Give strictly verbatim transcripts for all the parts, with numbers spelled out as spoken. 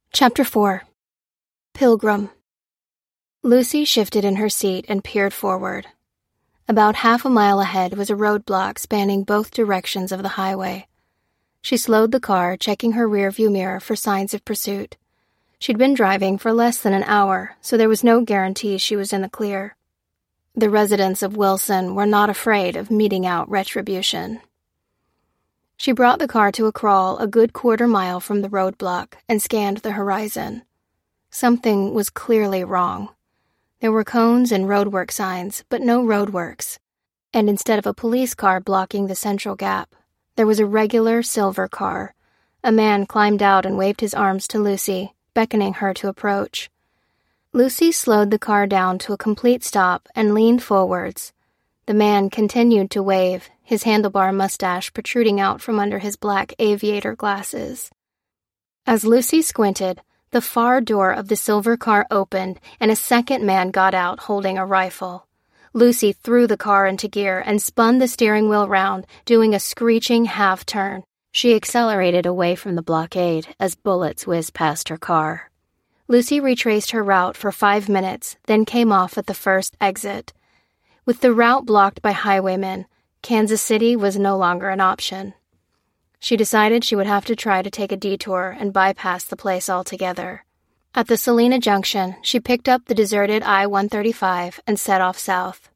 Chapter four. Pilgrim. Lucy shifted in her seat and peered forward. About half a mile ahead was a roadblock spanning both directions of the highway. She slowed the car, checking her rearview mirror for signs of pursuit. She'd been driving for less than an hour, so there was no guarantee she was in the clear. The residents of Wilson were not afraid of meting out retribution. She brought the car to a crawl a good quarter mile from the roadblock and scanned the horizon. Something was clearly wrong. There were cones and roadwork signs, but no roadworks. And instead of a police car blocking the central gap, there was a regular silver car. A man climbed out and waved his arms to Lucy, beckoning her to approach. Lucy slowed the car down to a complete stop and leaned forwards. The man continued to wave, his handlebar mustache protruding out from under his black aviator glasses. As Lucy squinted, the far door of the silver car opened and a second man got out holding a rifle. Lucy threw the car into gear and spun the steering wheel round, doing a screeching half-turn. She accelerated away from the blockade as bullets whizzed past her car. Lucy retraced her route for five minutes, then came off at the first exit. With the route blocked by highwaymen, Kansas City was no longer an option. She decided she would have to try to take a detour and bypass the place altogether. At the Salina Junction, she picked up the deserted I one thirty-five and set off south.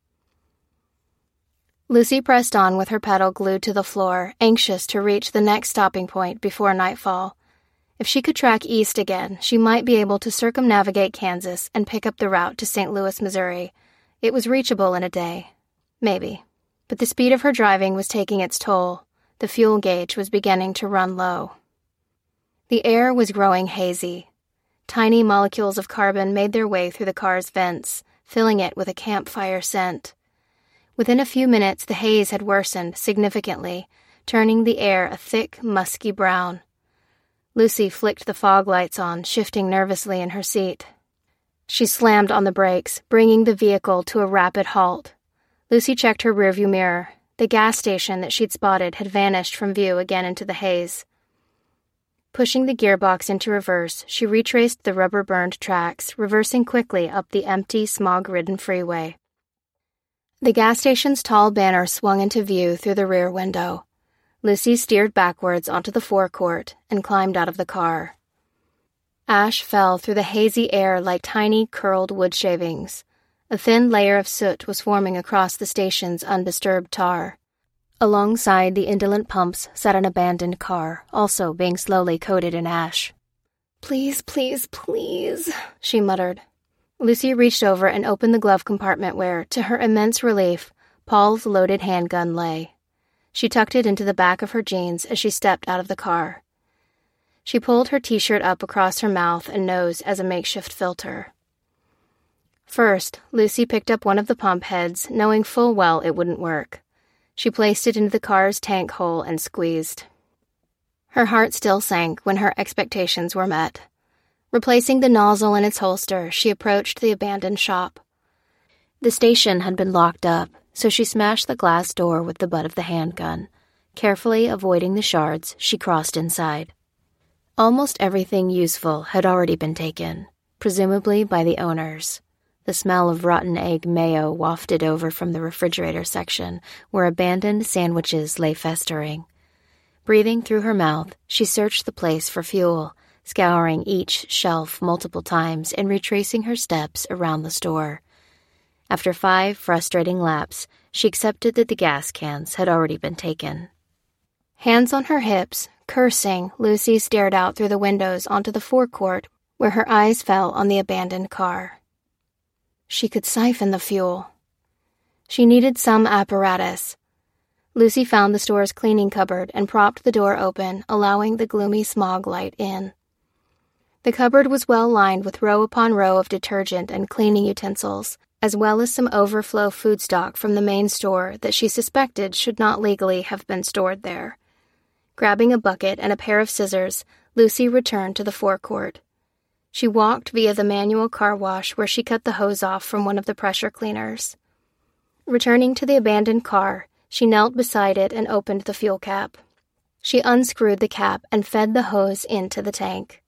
Lucy pressed on with her pedal glued to the floor, anxious to reach the next stopping point before nightfall. If she could track east again, she might be able to circumnavigate Kansas and pick up the route to Saint Louis, Missouri. It was reachable in a day. Maybe. But the speed of her driving was taking its toll. The fuel gauge was beginning to run low. The air was growing hazy. Tiny molecules of carbon made their way through the car's vents, filling it with a campfire scent. Within a few minutes, the haze had worsened significantly, turning the air a thick, musky brown. Lucy flicked the fog lights on, shifting nervously in her seat. She slammed on the brakes, bringing the vehicle to a rapid halt. Lucy checked her rearview mirror. The gas station that she'd spotted had vanished from view again into the haze. Pushing the gearbox into reverse, she retraced the rubber-burned tracks, reversing quickly up the empty, smog-ridden freeway. The gas station's tall banner swung into view through the rear window. Lucy steered backwards onto the forecourt and climbed out of the car. Ash fell through the hazy air like tiny, curled wood shavings. A thin layer of soot was forming across the station's undisturbed tar. Alongside the indolent pumps sat an abandoned car, also being slowly coated in ash. "Please, please, please," she muttered. Lucy reached over and opened the glove compartment where, to her immense relief, Paul's loaded handgun lay. She tucked it into the back of her jeans as she stepped out of the car. She pulled her t-shirt up across her mouth and nose as a makeshift filter. First, Lucy picked up one of the pump heads, knowing full well it wouldn't work. She placed it into the car's tank hole and squeezed. Her heart still sank when her expectations were met. Replacing the nozzle in its holster, she approached the abandoned shop. The station had been locked up, so she smashed the glass door with the butt of the handgun. Carefully avoiding the shards, she crossed inside. Almost everything useful had already been taken, presumably by the owners. The smell of rotten egg mayo wafted over from the refrigerator section, where abandoned sandwiches lay festering. Breathing through her mouth, she searched the place for fuel, scouring each shelf multiple times and retracing her steps around the store. After five frustrating laps, she accepted that the gas cans had already been taken. Hands on her hips, cursing, Lucy stared out through the windows onto the forecourt, where her eyes fell on the abandoned car. She could siphon the fuel. She needed some apparatus. Lucy found the store's cleaning cupboard and propped the door open, allowing the gloomy smog light in. The cupboard was well lined with row upon row of detergent and cleaning utensils, as well as some overflow food stock from the main store that she suspected should not legally have been stored there. Grabbing a bucket and a pair of scissors, Lucy returned to the forecourt. She walked via the manual car wash where she cut the hose off from one of the pressure cleaners. Returning to the abandoned car, she knelt beside it and opened the fuel cap. She unscrewed the cap and fed the hose into the tank.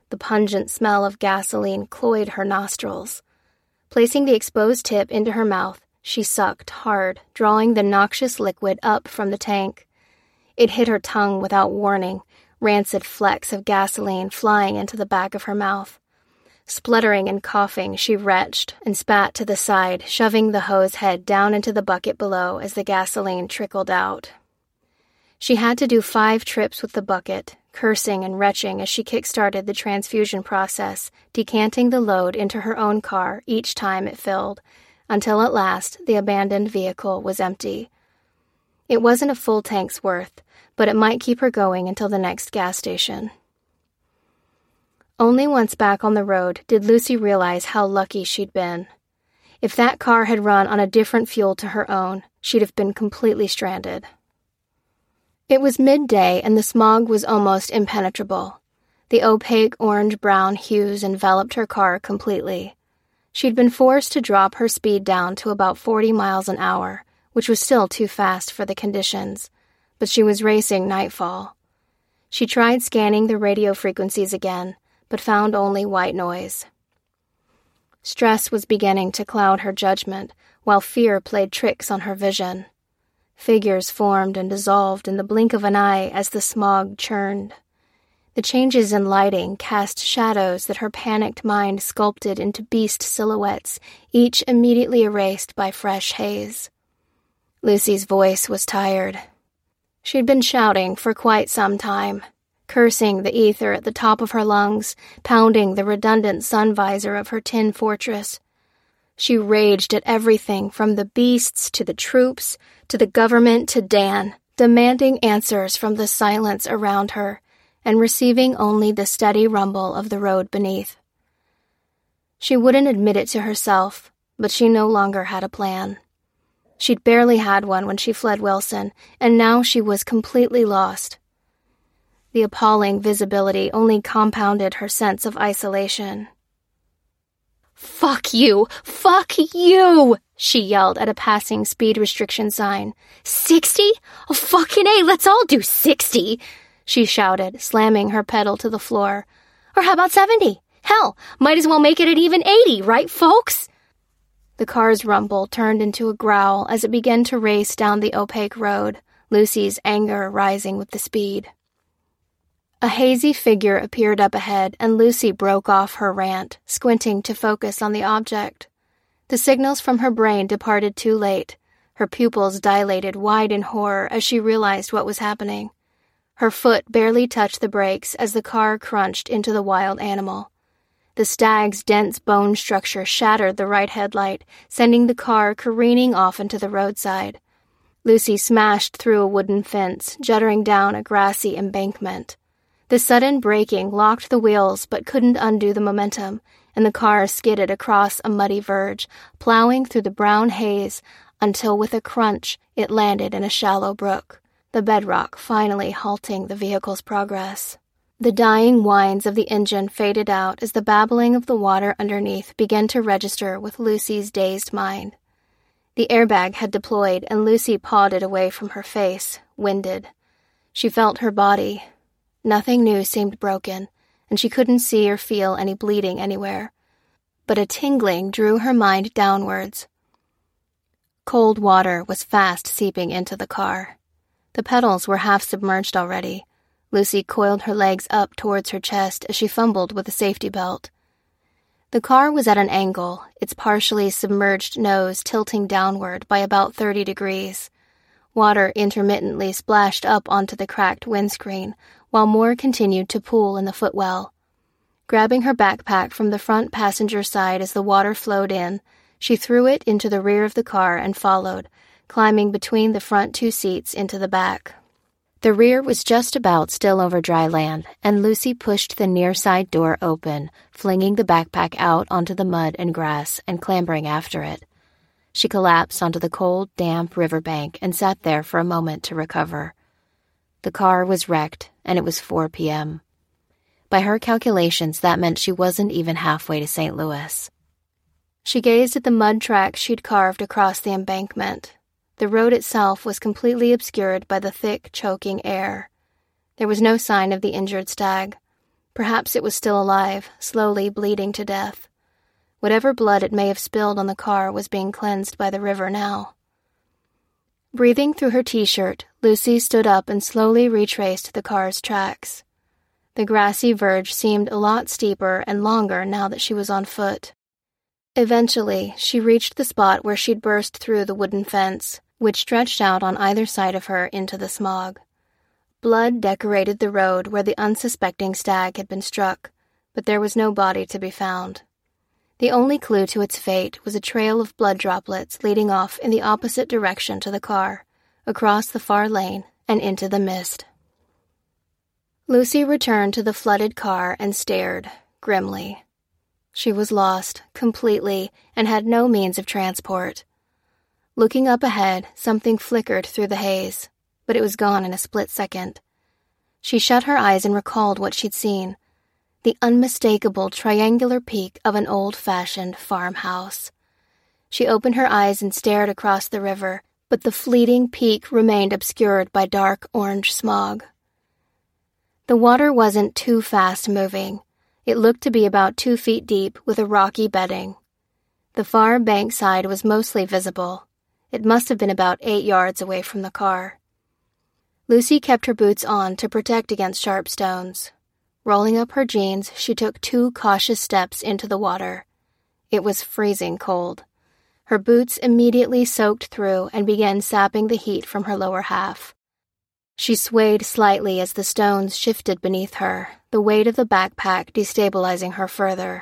The pungent smell of gasoline cloyed her nostrils. Placing the exposed tip into her mouth, she sucked hard, drawing the noxious liquid up from the tank. It hit her tongue without warning, rancid flecks of gasoline flying into the back of her mouth. Spluttering and coughing, she retched and spat to the side, shoving the hose head down into the bucket below as the gasoline trickled out. She had to do five trips with the bucket, cursing and retching as she kick-started the transfusion process, decanting the load into her own car each time it filled, until at last the abandoned vehicle was empty. It wasn't a full tank's worth, but it might keep her going until the next gas station. Only once back on the road did Lucy realize how lucky she'd been. If that car had run on a different fuel to her own, she'd have been completely stranded. It was midday and the smog was almost impenetrable. The opaque orange-brown hues enveloped her car completely. She'd been forced to drop her speed down to about forty miles an hour, which was still too fast for the conditions, but she was racing nightfall. She tried scanning the radio frequencies again, but found only white noise. Stress was beginning to cloud her judgment, while fear played tricks on her vision. Figures formed and dissolved in the blink of an eye as the smog churned. The changes in lighting cast shadows that her panicked mind sculpted into beast silhouettes, each immediately erased by fresh haze. Lucy's voice was tired. She'd been shouting for quite some time, cursing the ether at the top of her lungs, pounding the redundant sun visor of her tin fortress. She raged at everything from the beasts to the troops, to the government to Dan, demanding answers from the silence around her, and receiving only the steady rumble of the road beneath. She wouldn't admit it to herself, but she no longer had a plan. She'd barely had one when she fled Wilson, and now she was completely lost. The appalling visibility only compounded her sense of isolation. "Fuck you! Fuck you!" she yelled at a passing speed restriction sign. Sixty? Oh, fucking A, let's all do sixty! She shouted, slamming her pedal to the floor. Or how about seventy? Hell, might as well make it at even eighty, right, folks? The car's rumble turned into a growl as it began to race down the opaque road, Lucy's anger rising with the speed. A hazy figure appeared up ahead, and Lucy broke off her rant, squinting to focus on the object. The signals from her brain departed too late. Her pupils dilated wide in horror as she realized what was happening. Her foot barely touched the brakes as the car crunched into the wild animal. The stag's dense bone structure shattered the right headlight, sending the car careening off into the roadside. Lucy smashed through a wooden fence, juttering down a grassy embankment. The sudden braking locked the wheels but couldn't undo the momentum, and the car skidded across a muddy verge, plowing through the brown haze until with a crunch it landed in a shallow brook, the bedrock finally halting the vehicle's progress. The dying whines of the engine faded out as the babbling of the water underneath began to register with Lucy's dazed mind. The airbag had deployed, and Lucy pawed it away from her face, winded. She felt her body. Nothing new seemed broken, and she couldn't see or feel any bleeding anywhere. But a tingling drew her mind downwards. Cold water was fast seeping into the car. The pedals were half submerged already. Lucy coiled her legs up towards her chest as she fumbled with a safety belt. The car was at an angle, its partially submerged nose tilting downward by about thirty degrees. Water intermittently splashed up onto the cracked windscreen, while more continued to pool in the footwell. Grabbing her backpack from the front passenger side as the water flowed in, she threw it into the rear of the car and followed, climbing between the front two seats into the back. The rear was just about still over dry land, and Lucy pushed the near side door open, flinging the backpack out onto the mud and grass and clambering after it. She collapsed onto the cold, damp riverbank and sat there for a moment to recover. The car was wrecked, and it was four p.m. By her calculations, that meant she wasn't even halfway to Saint Louis. She gazed at the mud tracks she'd carved across the embankment. The road itself was completely obscured by the thick, choking air. There was no sign of the injured stag. Perhaps it was still alive, slowly bleeding to death. Whatever blood it may have spilled on the car was being cleansed by the river now. Breathing through her t-shirt, Lucy stood up and slowly retraced the car's tracks. The grassy verge seemed a lot steeper and longer now that she was on foot. Eventually, she reached the spot where she'd burst through the wooden fence, which stretched out on either side of her into the smog. Blood decorated the road where the unsuspecting stag had been struck, but there was no body to be found. The only clue to its fate was a trail of blood droplets leading off in the opposite direction to the car, across the far lane and into the mist. Lucy returned to the flooded car and stared, grimly. She was lost, completely, and had no means of transport. Looking up ahead, something flickered through the haze, but it was gone in a split second. She shut her eyes and recalled what she'd seen. The unmistakable triangular peak of an old-fashioned farmhouse. She opened her eyes and stared across the river, but the fleeting peak remained obscured by dark orange smog. The water wasn't too fast-moving. It looked to be about two feet deep with a rocky bedding. The far bankside was mostly visible. It must have been about eight yards away from the car. Lucy kept her boots on to protect against sharp stones. Rolling up her jeans, she took two cautious steps into the water. It was freezing cold. Her boots immediately soaked through and began sapping the heat from her lower half. She swayed slightly as the stones shifted beneath her, the weight of the backpack destabilizing her further.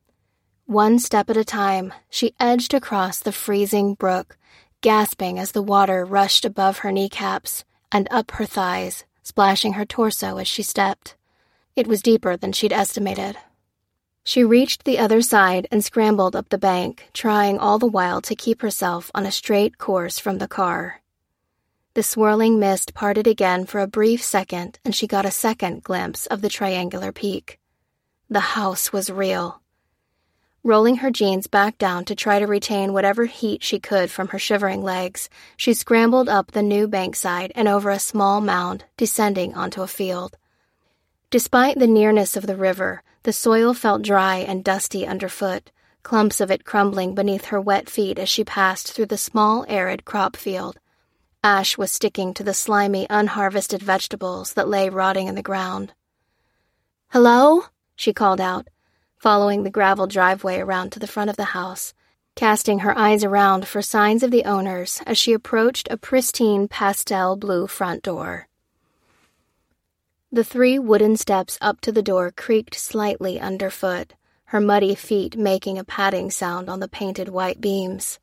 One step at a time, she edged across the freezing brook, gasping as the water rushed above her kneecaps and up her thighs, splashing her torso as she stepped. It was deeper than she'd estimated. She reached the other side and scrambled up the bank, trying all the while to keep herself on a straight course from the car. The swirling mist parted again for a brief second, and she got a second glimpse of the triangular peak. The house was real. Rolling her jeans back down to try to retain whatever heat she could from her shivering legs, she scrambled up the new bankside and over a small mound, descending onto a field. Despite the nearness of the river, the soil felt dry and dusty underfoot, clumps of it crumbling beneath her wet feet as she passed through the small arid crop field. Ash was sticking to the slimy, unharvested vegetables that lay rotting in the ground. "Hello?" she called out, following the gravel driveway around to the front of the house, casting her eyes around for signs of the owners as she approached a pristine pastel blue front door. The three wooden steps up to the door creaked slightly underfoot, her muddy feet making a padding sound on the painted white beams.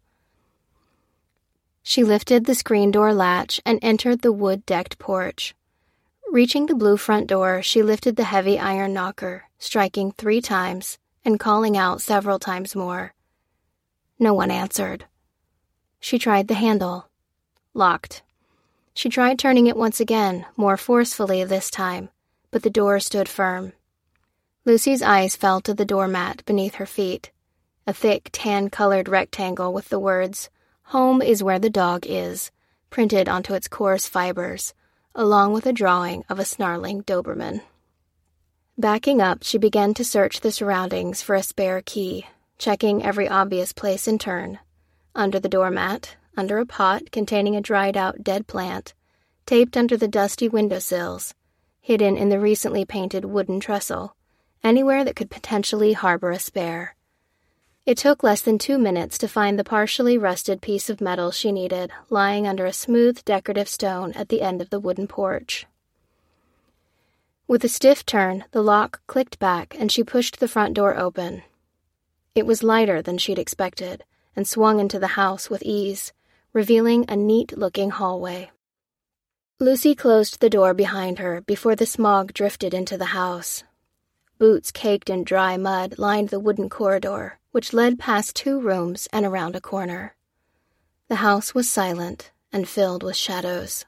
She lifted the screen door latch and entered the wood-decked porch. Reaching the blue front door, she lifted the heavy iron knocker, striking three times and calling out several times more. No one answered. She tried the handle. Locked. She tried turning it once again, more forcefully this time, but the door stood firm. Lucy's eyes fell to the doormat beneath her feet, a thick tan-colored rectangle with the words, "Home is where the dog is," printed onto its coarse fibers, along with a drawing of a snarling Doberman. Backing up, she began to search the surroundings for a spare key, checking every obvious place in turn. Under the doormat, under a pot containing a dried-out dead plant, taped under the dusty windowsills, hidden in the recently painted wooden trestle, anywhere that could potentially harbor a spare. It took less than two minutes to find the partially rusted piece of metal she needed, lying under a smooth decorative stone at the end of the wooden porch. With a stiff turn, the lock clicked back and she pushed the front door open. It was lighter than she'd expected, and swung into the house with ease, revealing a neat-looking hallway. Lucy closed the door behind her before the smog drifted into the house. Boots caked in dry mud lined the wooden corridor, which led past two rooms and around a corner. The house was silent and filled with shadows.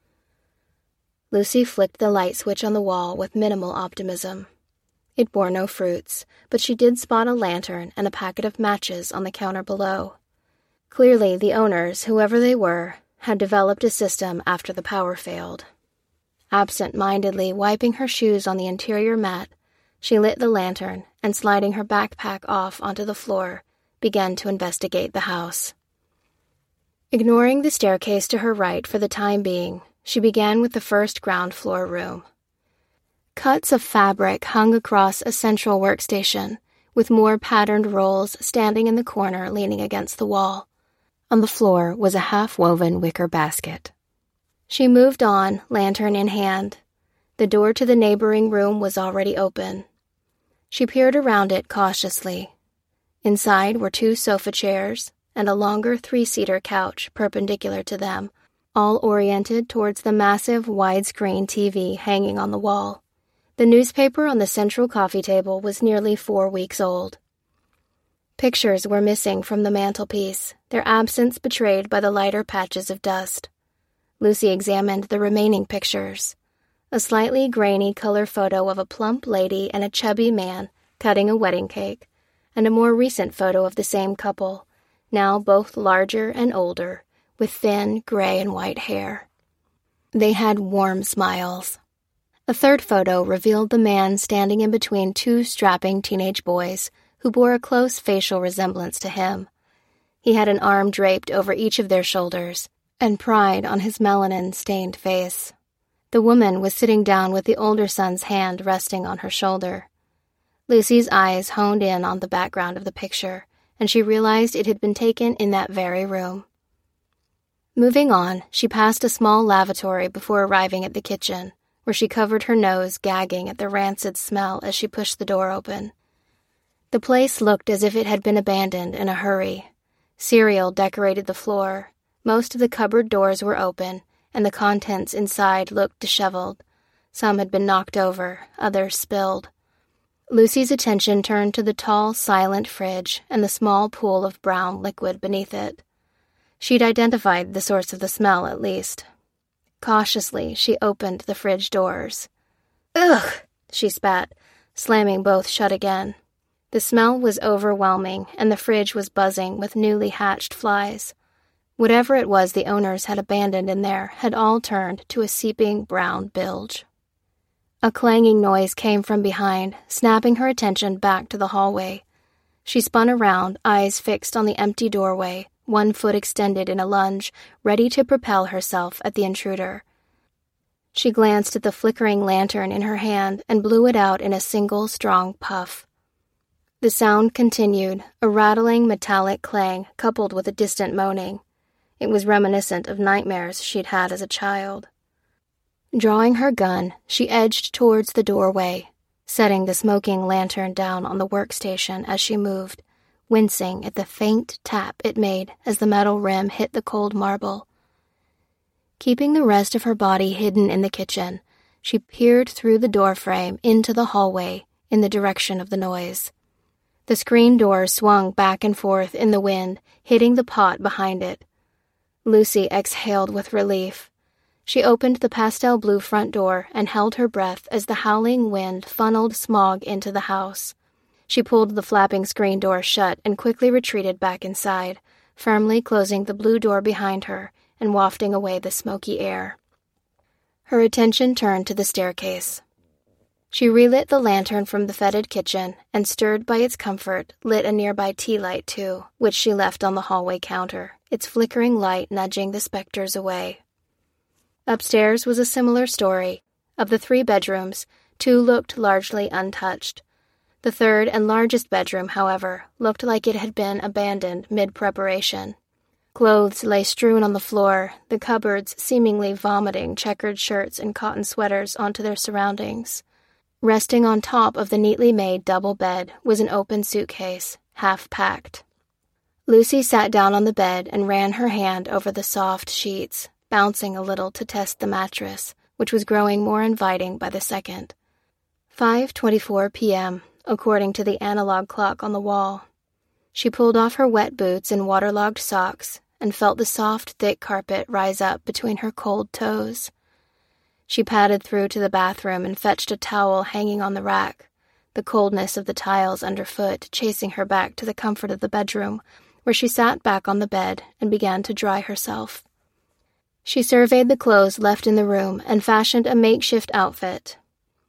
Lucy flicked the light switch on the wall with minimal optimism. It bore no fruits, but she did spot a lantern and a packet of matches on the counter below. Clearly, the owners, whoever they were, had developed a system after the power failed. Absent-mindedly wiping her shoes on the interior mat, She lit the lantern and, sliding her backpack off onto the floor, began to investigate the house. Ignoring the staircase to her right for the time being, she began with the first ground floor room. Cuts of fabric hung across a central workstation, with more patterned rolls standing in the corner leaning against the wall. On the floor was a half-woven wicker basket. She moved on, lantern in hand. The door to the neighboring room was already open. She peered around it cautiously. Inside were two sofa chairs and a longer three-seater couch perpendicular to them, all oriented towards the massive widescreen T V hanging on the wall. The newspaper on the central coffee table was nearly four weeks old. Pictures were missing from the mantelpiece, their absence betrayed by the lighter patches of dust. Lucy examined the remaining pictures. A slightly grainy color photo of a plump lady and a chubby man cutting a wedding cake, and a more recent photo of the same couple, now both larger and older, with thin gray and white hair. They had warm smiles. A third photo revealed the man standing in between two strapping teenage boys who bore a close facial resemblance to him. He had an arm draped over each of their shoulders and pride on his melanin-stained face. The woman was sitting down with the older son's hand resting on her shoulder. Lucy's eyes honed in on the background of the picture, and she realized it had been taken in that very room. Moving on, she passed a small lavatory before arriving at the kitchen, where she covered her nose, gagging at the rancid smell as she pushed the door open. The place looked as if it had been abandoned in a hurry. Cereal decorated the floor. Most of the cupboard doors were open, and the contents inside looked disheveled. Some had been knocked over, others spilled. Lucy's attention turned to the tall, silent fridge and the small pool of brown liquid beneath it. She'd identified the source of the smell, at least. Cautiously, she opened the fridge doors. "Ugh!" she spat, slamming both shut again. The smell was overwhelming, and the fridge was buzzing with newly hatched flies. Whatever it was the owners had abandoned in there had all turned to a seeping brown bilge. A clanging noise came from behind, snapping her attention back to the hallway. She spun around, eyes fixed on the empty doorway, one foot extended in a lunge, ready to propel herself at the intruder. She glanced at the flickering lantern in her hand and blew it out in a single strong puff. The sound continued, a rattling metallic clang coupled with a distant moaning. It was reminiscent of nightmares she'd had as a child. Drawing her gun, she edged towards the doorway, setting the smoking lantern down on the workstation as she moved, wincing at the faint tap it made as the metal rim hit the cold marble. Keeping the rest of her body hidden in the kitchen, she peered through the doorframe into the hallway in the direction of the noise. The screen door swung back and forth in the wind, hitting the pot behind it. Lucy exhaled with relief. She opened the pastel blue front door and held her breath as the howling wind funneled smog into the house. She pulled the flapping screen door shut and quickly retreated back inside, firmly closing the blue door behind her and wafting away the smoky air. Her attention turned to the staircase. She relit the lantern from the fetid kitchen and, stirred by its comfort, lit a nearby tea light too, which she left on the hallway counter, its flickering light nudging the specters away. Upstairs was a similar story. Of the three bedrooms, two looked largely untouched. The third and largest bedroom, however, looked like it had been abandoned mid-preparation. Clothes lay strewn on the floor, the cupboards seemingly vomiting checkered shirts and cotton sweaters onto their surroundings. Resting on top of the neatly made double bed was an open suitcase, half-packed. Lucy sat down on the bed and ran her hand over the soft sheets, bouncing a little to test the mattress, which was growing more inviting by the second. five twenty-four p.m., according to the analog clock on the wall. She pulled off her wet boots and waterlogged socks and felt the soft, thick carpet rise up between her cold toes. She padded through to the bathroom and fetched a towel hanging on the rack, the coldness of the tiles underfoot chasing her back to the comfort of the bedroom, where she sat back on the bed and began to dry herself. She surveyed the clothes left in the room and fashioned a makeshift outfit.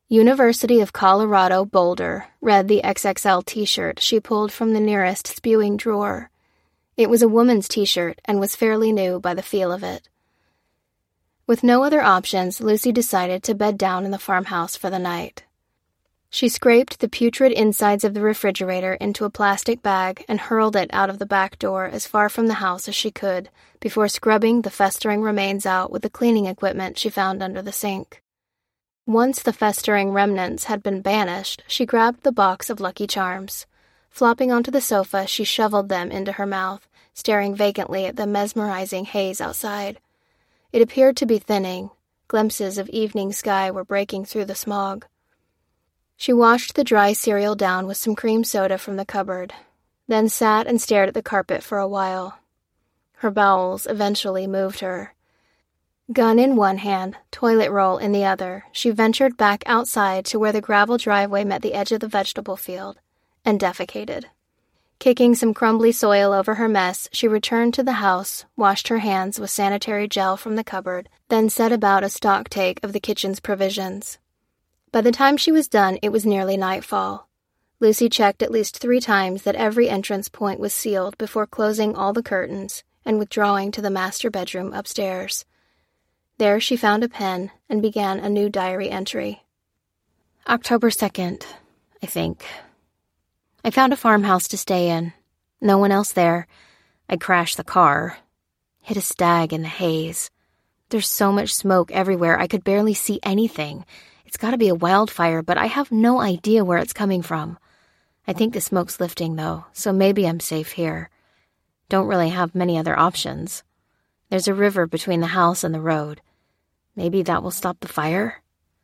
University of Colorado, Boulder, read the X X L t-shirt she pulled from the nearest spewing drawer. It was a woman's t-shirt and was fairly new by the feel of it. With no other options, Lucy decided to bed down in the farmhouse for the night. She scraped the putrid insides of the refrigerator into a plastic bag and hurled it out of the back door as far from the house as she could, before scrubbing the festering remains out with the cleaning equipment she found under the sink. Once the festering remnants had been banished, she grabbed the box of Lucky Charms. Flopping onto the sofa, she shoveled them into her mouth, staring vacantly at the mesmerizing haze outside. It appeared to be thinning. Glimpses of evening sky were breaking through the smog. She washed the dry cereal down with some cream soda from the cupboard, then sat and stared at the carpet for a while. Her bowels eventually moved her. Gun in one hand, toilet roll in the other, she ventured back outside to where the gravel driveway met the edge of the vegetable field, and defecated. Kicking some crumbly soil over her mess, she returned to the house, washed her hands with sanitary gel from the cupboard, then set about a stocktake of the kitchen's provisions. By the time she was done, it was nearly nightfall. Lucy checked at least three times that every entrance point was sealed before closing all the curtains and withdrawing to the master bedroom upstairs. There she found a pen and began a new diary entry. October second, I think. I found a farmhouse to stay in. No one else there. I crashed the car. Hit a stag in the haze. There's so much smoke everywhere I could barely see anything. It's gotta be a wildfire, but I have no idea where it's coming from. I think the smoke's lifting, though, so maybe I'm safe here. Don't really have many other options. There's a river between the house and the road. Maybe that will stop the fire?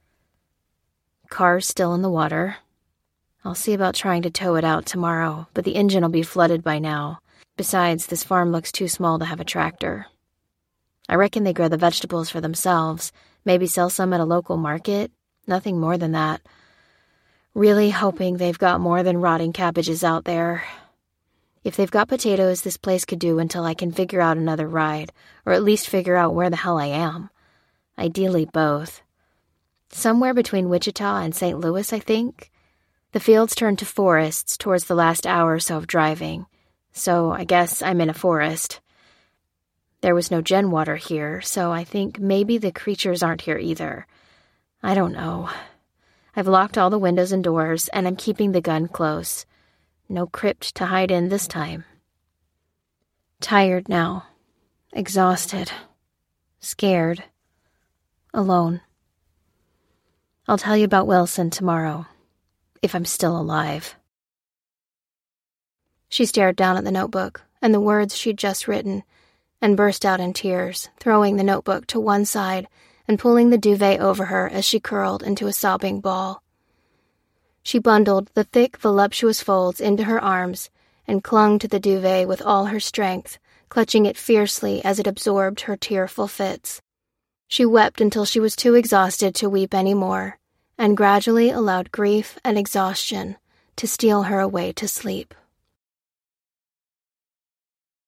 Car's still in the water. I'll see about trying to tow it out tomorrow, but the engine will be flooded by now. Besides, this farm looks too small to have a tractor. I reckon they grow the vegetables for themselves, maybe sell some at a local market. Nothing more than that. Really hoping they've got more than rotting cabbages out there. If they've got potatoes, this place could do until I can figure out another ride, or at least figure out where the hell I am. Ideally both. Somewhere between Wichita and Saint Louis, I think. The fields turned to forests towards the last hour or so of driving, so I guess I'm in a forest. There was no gen water here, so I think maybe the creatures aren't here either. I don't know. I've locked all the windows and doors, and I'm keeping the gun close. No crypt to hide in this time. Tired now. Exhausted. Scared. Alone. I'll tell you about Wilson tomorrow, if I'm still alive. She stared down at the notebook and the words she'd just written, and burst out in tears, throwing the notebook to one side and pulling the duvet over her as she curled into a sobbing ball. She bundled the thick, voluptuous folds into her arms and clung to the duvet with all her strength, clutching it fiercely as it absorbed her tearful fits. She wept until she was too exhausted to weep any more, and gradually allowed grief and exhaustion to steal her away to sleep.